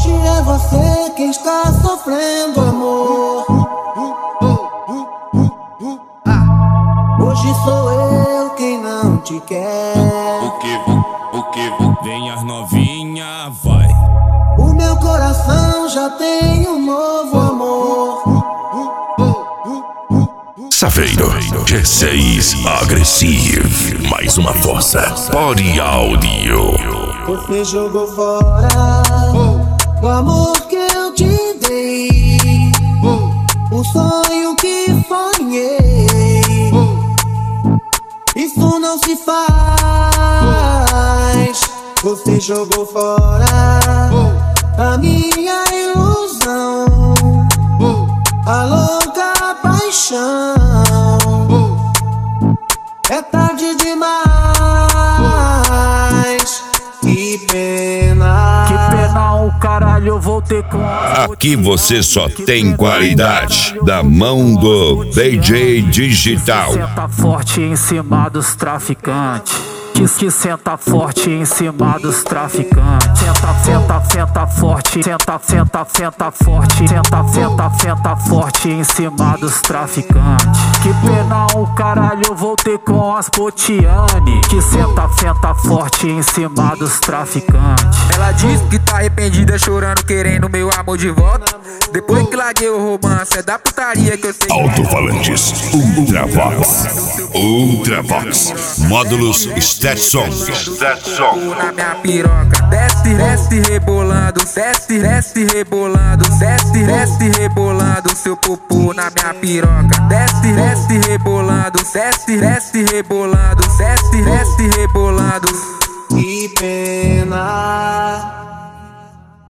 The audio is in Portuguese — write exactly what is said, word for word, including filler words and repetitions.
Hoje é você quem está sofrendo, amor. Hoje sou eu quem não te quer. O que, o que, vem as novinha, vai. O meu coração já tem um novo amor. Saveiro, G seis Agressive, mais uma força, Body Audio. Você jogou fora o amor que eu te dei, o sonho que sonhei. Isso não se faz. Você jogou fora a minha ilusão, a louca paixão. É tarde demais. Que pena. Que pena, o caralho, eu vou ter com. Aqui você só tem qualidade da mão do D J Digital. Senta forte em cima dos traficantes. Diz que senta forte em cima dos traficantes. Senta, senta, senta forte. Senta, senta, senta forte. Senta, senta, senta forte em cima dos traficantes. Que pena, o caralho, eu voltei com as Potiane. Que senta, senta forte em cima dos traficantes. Ela diz que tá arrependida, chorando, querendo meu amor de volta. Depois que larguei o romance, é da putaria que eu sei. Alto-falantes Ultravox, Ultravox, módulos Stetson. Na minha piroca, desce, desce rebolando, desce, desce rebolando, desce, desce rebolando seu popô na minha piroca. Desce, desce rebolando, desce, desce rebolando, desce, desce rebolando. Que pena.